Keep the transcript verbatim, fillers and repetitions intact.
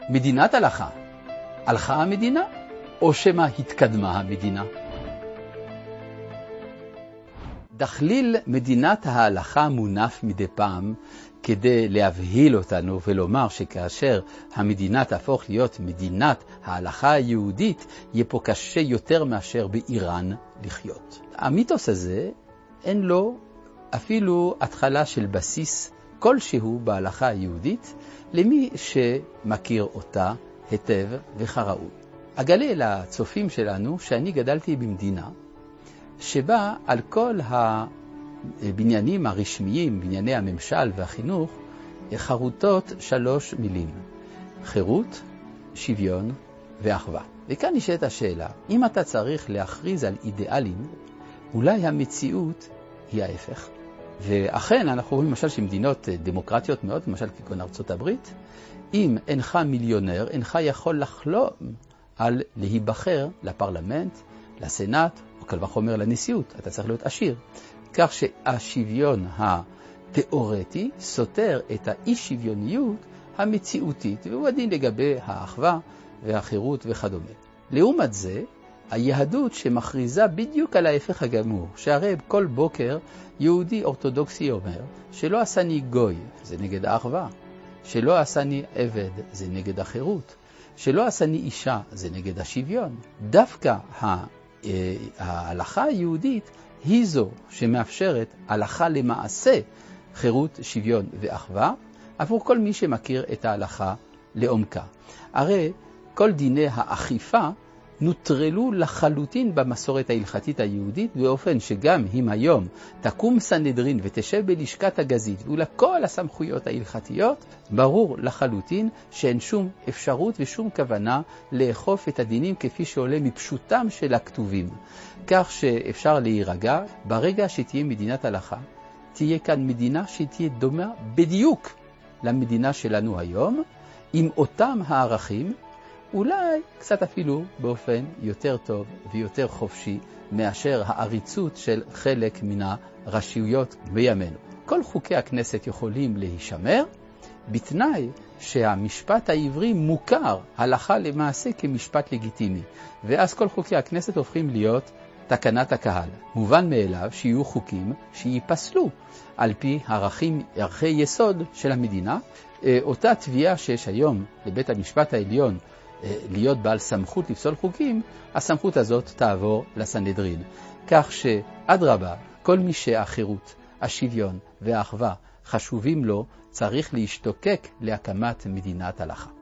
מדינת הלכה. הלכה המדינה, או שמה התקדמה המדינה? דחליל מדינת ההלכה מונף מדי פעם כדי להבהיל אותנו ולומר שכאשר המדינה תהפוך להיות מדינת ההלכה היהודית, יהיה פה קשה יותר מאשר באיראן לחיות. המיתוס הזה אין לו אפילו התחלה של בסיס כלשהו בהלכה היהודית למי שמכיר אותה היטב וכראוי. אגלה לצופים שלנו שאני גדלתי במדינה שבה על כל הבניינים הרשמיים, בנייני הממשל והחינוך, חרוטות שלוש מילים: חירות, שוויון ואחווה. וכאן נשאלת השאלה, אם אתה צריך להכריז על אידיאלים, אולי המציאות היא ההפך. ואכן אנחנו רואים למשל שמדינות דמוקרטיות מאוד, למשל כגון ארצות הברית, אם אינך מיליונר, אינך יכול לחלום על להיבחר לפרלמנט, לסנאט, או קל וחומר לנשיאות, אתה צריך להיות עשיר. כך שהשוויון התיאורטי סותר את האי שוויוניות המציאותית, והוא הדין לגבי האחווה והחירות וכדומה. לעומת זה, היהדות שמכריזה בדיוק על ההפך הגמור, שהרי כל בוקר יהודי אורתודוקסי אומר שלא עשני גוי, זה נגד האחווה, שלא עשני עבד, זה נגד החירות, שלא עשני אישה, זה נגד השוויון. דווקא ההלכה היהודית היא זו שמאפשרת הלכה למעשה חירות, שוויון ואחווה עבור כל מי שמכיר את ההלכה לעומקה. הרי כל דיני האכיפה נוטרלו לחלוטין במסורת ההלכתית היהודית, באופן שגם אם היום תקום סנהדרין ותשב בלשכת הגזית ואולה כל הסמכויות ההלכתיות, ברור לחלוטין שאין שום אפשרות ושום כוונה לאכוף את הדינים כפי שעולה מפשוטם של הכתובים. כך שאפשר להירגע, ברגע שתהיה מדינת הלכה, תהיה כאן מדינה שתהיה דומה בדיוק למדינה שלנו היום, עם אותם הערכים, אולי קצת אפילו באופן יותר טוב ויותר חופשי מאשר העריצות של חלק מן הרשויות בימינו. כל חוקי הכנסת יכולים להישמר בתנאי שהמשפט העברי מוכר הלכה למעשה כמשפט לגיטימי, ואז כל חוקי הכנסת הופכים להיות תקנת הקהל. מובן מאליו שיהיו חוקים שיפסלו על פי ערכים, ערכי יסוד של המדינה. אותה תביעה שיש היום לבית המשפט העליון להיות בעל סמכות לפסול חוקים, הסמכות הזאת תעבור לסנהדרין. כך שאדרבה, כל מי שהחירות, השוויון והאחווה חשובים לו, צריך להשתוקק להקמת מדינת הלכה.